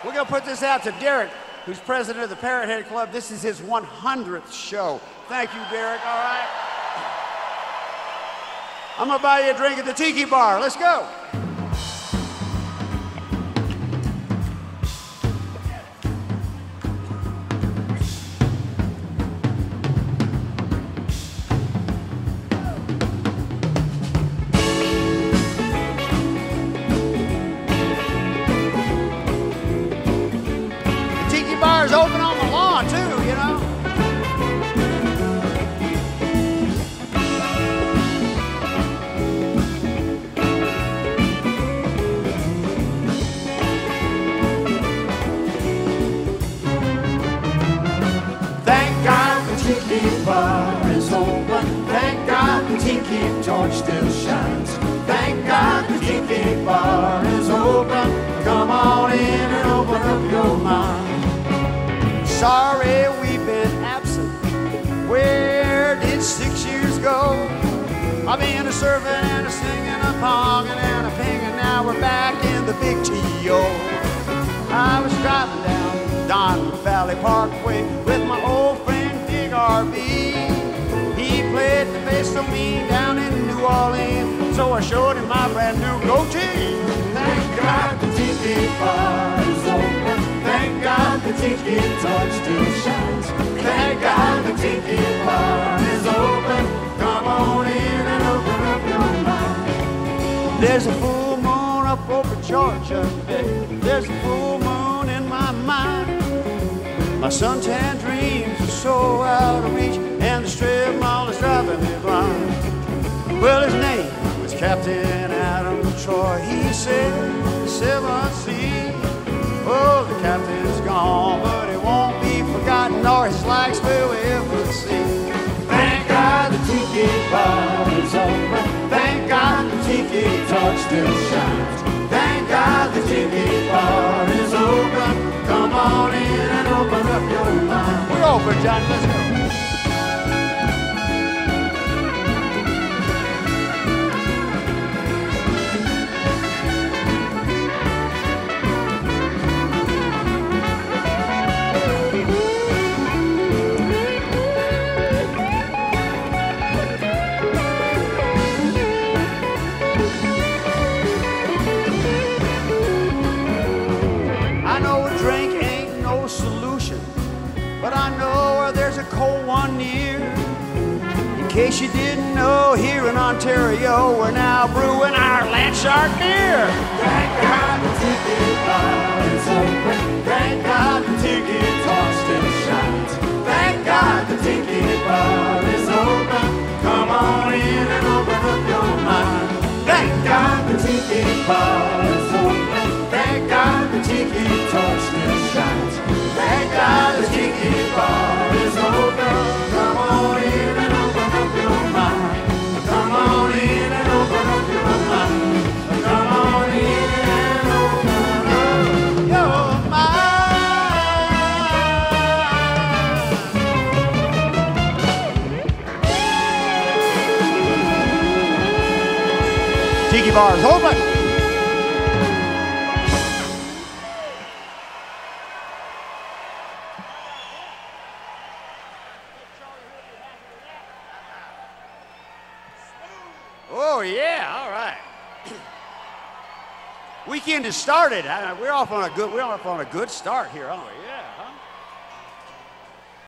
We're going to put this out to Derek, who's president of the Parrot Head Club. This is his 100th show. Thank you, Derek. All right. I'm going to buy you a drink at the Tiki Bar. Let's go. Bars open on the lawn too, you know. Thank God the Tiki Bar is open. Thank God the Tiki torch still shines. Thank God the Tiki Bar is open. Come on in and open up your mind. Sorry we've been absent. Where did 6 years go? I've been a surfing and a singing, a ponging and a pinging. Now we're back in the big T.O. I was driving down Don Valley Parkway with my old friend Big RV. He played the bass so mean down in New Orleans, so I showed him my brand new goatee. Thank God the Tiki Bar is open. Thank God the Tiki torch still shines. Thank God the Tiki Bar is open. Come on in and open up your mind. There's a full moon up over Georgia Bay. There's a full moon in my mind. My suntan dreams are so out of reach, and the strip mall is driving me blind. Well, his name was Captain Adam Troy. He said, 7 Seas. Oh, the captain's gone, but he won't be forgotten, nor his likes will we ever see. Thank God the Tiki Bar is open. Thank God the Tiki torch still shines. Thank God the Tiki Bar is open. Come on in and open up your mind. We're open, Johnny. Let's go. But I know where there's a cold one near. In case you didn't know, here in Ontario, we're now brewing our Land Shark beer. Thank God the Tiki Bar is open. Thank God the Tiki torch still shines. Thank God the Tiki Bar is open. Come on in and open up your mind. Thank God the Tiki Bar is open. Thank God the Tiki torch still shines. Thank God the Tiki Bar is open. Come on in and open up your mind. Come on in and open up your mind. Come on in and open up your mind. Tiki Bar is open. Oh yeah, all right. Weekend has started. We're off on a good start here, aren't we? Yeah, huh?